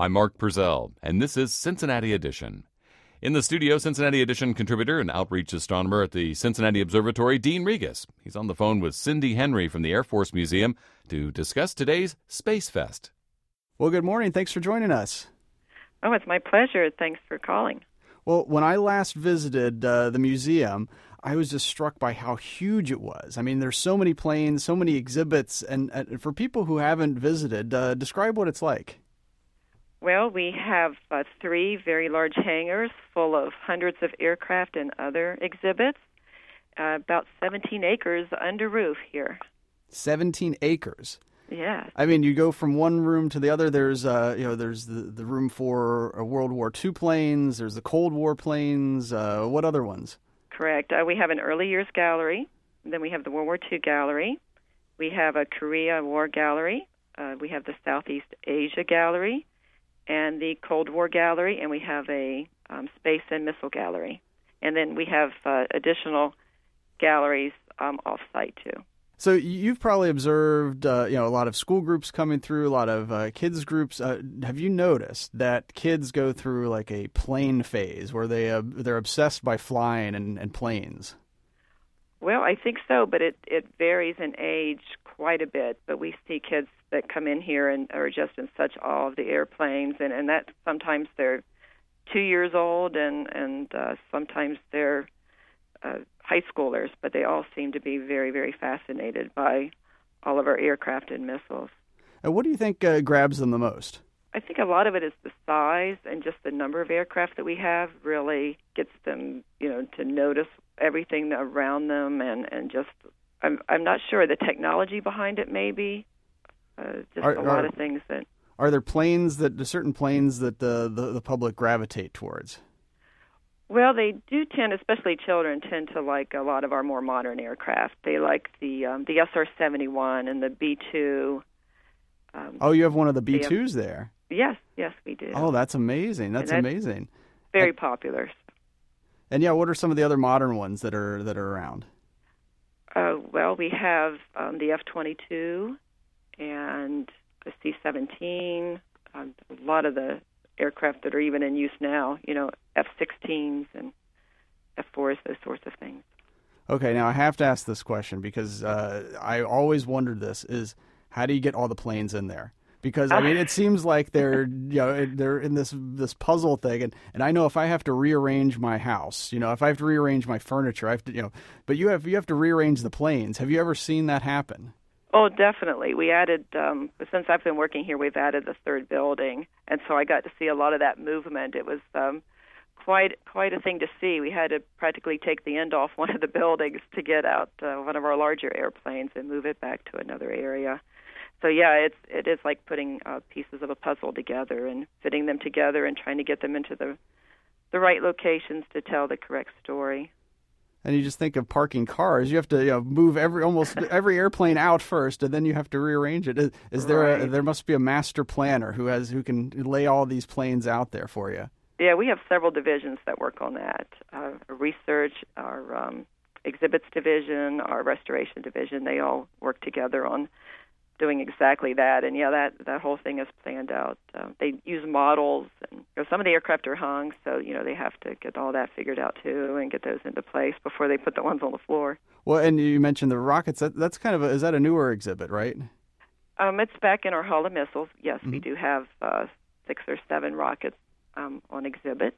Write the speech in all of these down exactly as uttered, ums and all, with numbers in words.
I'm Mark Purcell, and this is Cincinnati Edition. In the studio, Cincinnati Edition contributor and outreach astronomer at the Cincinnati Observatory, Dean Regas. He's on the phone with Cindy Henry from the Air Force Museum to discuss today's Space Fest. Well, good morning. Thanks for joining us. Oh, it's my pleasure. Thanks for calling. Well, when I last visited uh, the museum, I was just struck by how huge it was. I mean, there's so many planes, so many exhibits, and, and for people who haven't visited, uh, describe what it's like. Well, we have uh, three very large hangars full of hundreds of aircraft and other exhibits, uh, about seventeen acres under roof here. seventeen acres? Yeah. I mean, you go from one room to the other. There's, uh, you know, there's the, the room for uh, World War Two planes. There's the Cold War planes. Uh, what other ones? Correct. Uh, we have an early years gallery. Then we have the World War Two gallery. We have a Korea War gallery. Uh, we have the Southeast Asia gallery and the Cold War gallery, and we have a um, space and missile gallery. And then we have uh, additional galleries um, off-site, too. So you've probably observed, uh, you know, a lot of school groups coming through, a lot of uh, kids groups. Uh, have you noticed that kids go through like a plane phase where they uh, they're obsessed by flying and, and planes? Well, I think so, but it, it varies in age quite a bit. But we see kids that come in here and are just in such awe of the airplanes, and, and that sometimes they're two years old, and, and uh, sometimes they're uh, high schoolers, but they all seem to be very, very fascinated by all of our aircraft and missiles. And what do you think uh, grabs them the most? I think a lot of it is the size and just the number of aircraft that we have really gets them, you know, to notice everything around them, and, and just, I'm I'm not sure, the technology behind it maybe, uh, just are, a lot are, of things that... Are there planes that, certain planes that the, the, the public gravitate towards? Well, they do tend, especially children, tend to like a lot of our more modern aircraft. They like the um, the S R seventy-one and the B two. Um, oh, you have one of the B twos there? Yes, yes, we do. Oh, that's amazing. That's, that's amazing. Very and, popular. And yeah, what are some of the other modern ones that are that are around? Uh, well, we have um, the F twenty-two and the C seventeen, um, a lot of the aircraft that are even in use now, you know, F sixteens and F fours, those sorts of things. Okay, now I have to ask this question because uh, I always wondered this, is how do you get all the planes in there? Because, I mean, it seems like they're, you know, they're in this this puzzle thing, and, and I know if I have to rearrange my house, you know, if I have to rearrange my furniture, I have to, you know, but you have you have to rearrange the planes. Have you ever seen that happen? Oh, definitely. We added, um, since I've been working here, we've added the third building, and so I got to see a lot of that movement. It was um, quite quite a thing to see. We had to practically take the end off one of the buildings to get out uh, one of our larger airplanes and move it back to another area. So yeah, it's it is like putting uh, pieces of a puzzle together and fitting them together and trying to get them into the the right locations to tell the correct story. And you just think of parking cars. You have to, you know, move every almost every airplane out first, and then you have to rearrange it. Is, is there right. a, there must be a master planner who has who can lay all these planes out there for you? Yeah, we have several divisions that work on that. Uh, research, our um, exhibits division, our restoration division. They all work together on doing exactly that, and yeah, that, that whole thing is planned out. Uh, they use models, and you know, some of the aircraft are hung, so you know they have to get all that figured out too, and get those into place before they put the ones on the floor. Well, and you mentioned the rockets. That, that's kind of a, is that a newer exhibit, right? Um, it's back in our Hall of Missiles. Yes, mm-hmm. we do have uh, six or seven rockets um, on exhibit.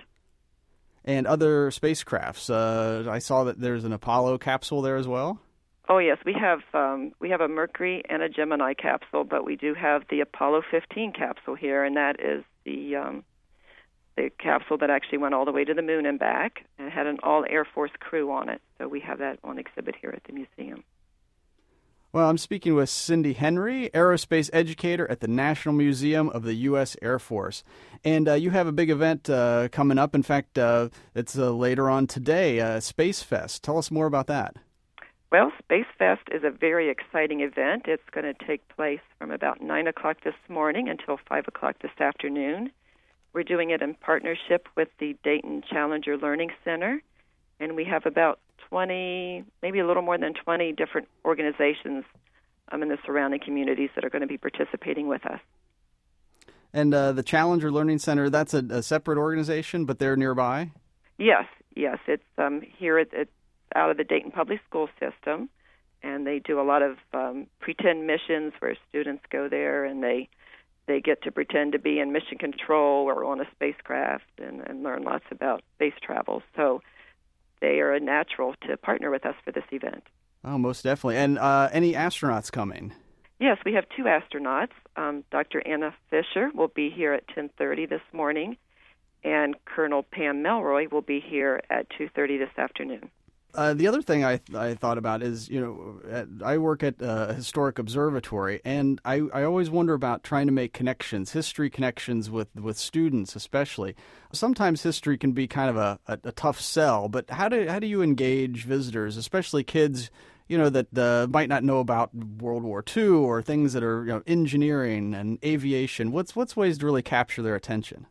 And other spacecrafts. Uh, I saw that there's an Apollo capsule there as well. Oh yes, we have um, we have a Mercury and a Gemini capsule, but we do have the Apollo fifteen capsule here, and that is the um, the capsule that actually went all the way to the moon and back, and had an all Air Force crew on it. So we have that on exhibit here at the museum. Well, I'm speaking with Cindy Henry, aerospace educator at the National Museum of the U S Air Force. And uh, you have a big event uh, coming up. In fact, uh, it's uh, later on today, uh, Space Fest. Tell us more about that. Well, Space Fest is a very exciting event. It's going to take place from about nine o'clock this morning until five o'clock this afternoon. We're doing it in partnership with the Dayton Challenger Learning Center, and we have about twenty, maybe a little more than twenty different organizations um, in the surrounding communities that are going to be participating with us. And uh, the Challenger Learning Center, that's a, a separate organization, but they're nearby? Yes, yes. It's um, here at, at out of the Dayton Public School System, and they do a lot of um, pretend missions where students go there and they they get to pretend to be in mission control or on a spacecraft and, and learn lots about space travel. So they are a natural to partner with us for this event. Oh, most definitely. And uh, any astronauts coming? Yes, we have two astronauts. Um, Doctor Anna Fisher will be here at ten thirty this morning, and Colonel Pam Melroy will be here at two thirty this afternoon. Uh, the other thing I I thought about is, you know, at, I work at a historic observatory, and I, I always wonder about trying to make connections, history connections with, with students especially. Sometimes history can be kind of a, a, a tough sell, but how do how do you engage visitors, especially kids, you know, that uh, might not know about World War Two or things that are, you know, engineering and aviation? What's what's ways to really capture their attention?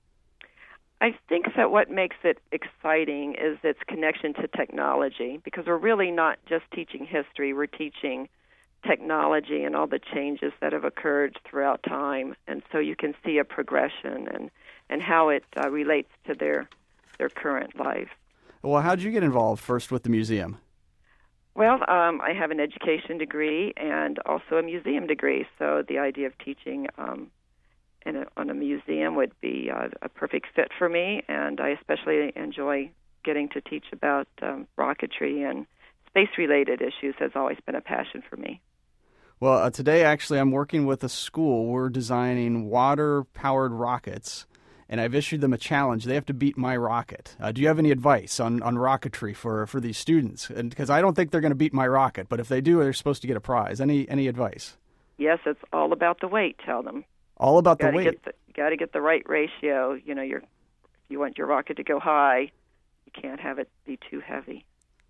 I think that what makes it exciting is its connection to technology, because we're really not just teaching history, we're teaching technology and all the changes that have occurred throughout time. And so you can see a progression and, and how it uh, relates to their their current life. Well, how did you get involved first with the museum? Well, um, I have an education degree and also a museum degree, so the idea of teaching um, in a, on a museum would be uh, a perfect fit for me, and I especially enjoy getting to teach about um, rocketry and space-related issues has always been a passion for me. Well, uh, today actually I'm working with a school. We're designing water-powered rockets, and I've issued them a challenge. They have to beat my rocket. Uh, do you have any advice on, on rocketry for, for these students? And because I don't think they're going to beat my rocket, but if they do, they're supposed to get a prize. Any any advice? Yes, it's all about the weight, tell them. All about the gotta weight. Get the, you got to get the right ratio. You know, you're, if you want your rocket to go high, you can't have it be too heavy.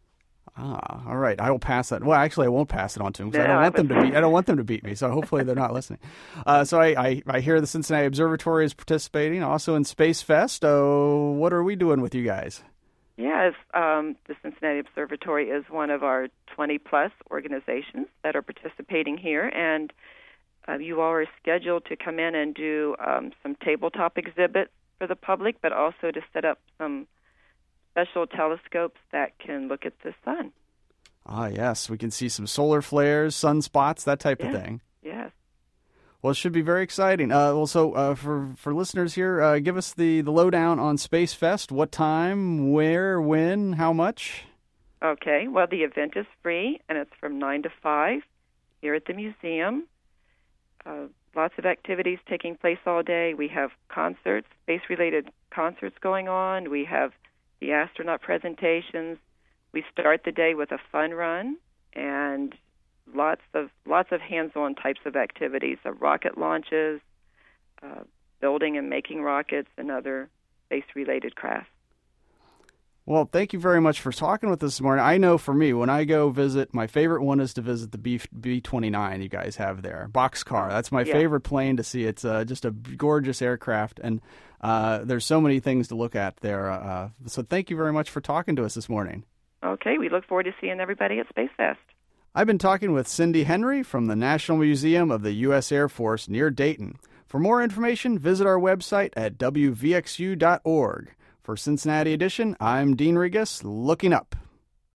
Ah, all right. I will pass that. Well, actually, I won't pass it on to them because No, I don't I want them would- to beat. I don't want them to beat me. So hopefully they're not listening. Uh, so I, I, I hear the Cincinnati Observatory is participating, also in Space Fest. Oh, what are we doing with you guys? Yes, um, the Cincinnati Observatory is one of our twenty-plus organizations that are participating here, and uh, you all are scheduled to come in and do um, some tabletop exhibits for the public, but also to set up some special telescopes that can look at the sun. Ah, yes. We can see some solar flares, sunspots, that type Yes. of thing. Yes. Well, it should be very exciting. Uh, well, so uh, for, for listeners here, uh, give us the, the lowdown on Space Fest. What time, where, when, how much? Okay, well, the event is free, and it's from nine to five here at the museum. Uh, lots of activities taking place all day. We have concerts, space-related concerts going on. We have the astronaut presentations. We start the day with a fun run and lots of lots of hands-on types of activities, uh, rocket launches, uh, building and making rockets, and other space-related crafts. Well, thank you very much for talking with us this morning. I know for me, when I go visit, my favorite one is to visit the B twenty-nine you guys have there. Boxcar. That's my Yeah. favorite plane to see. It's uh, just a gorgeous aircraft, and uh, there's so many things to look at there. Uh, so thank you very much for talking to us this morning. Okay, we look forward to seeing everybody at Space Fest. I've been talking with Cindy Henry from the National Museum of the U S Air Force near Dayton. For more information, visit our website at w v x u dot org. For Cincinnati Edition, I'm Dean Regas, looking up.